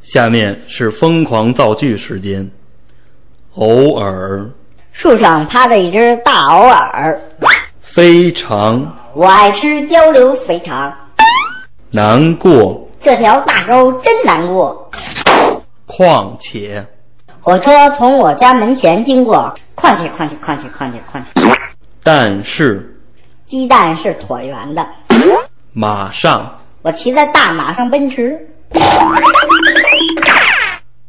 下面是疯狂造句时间。偶尔， 树上趴着一只大偶尔， 非常， 我爱吃焦溜肥肠， 难过， 这条大沟真难过。 况且， 火车从我家门前经过，况且。 但是， 鸡蛋是椭圆的， 马上， 我骑在大马上奔驰。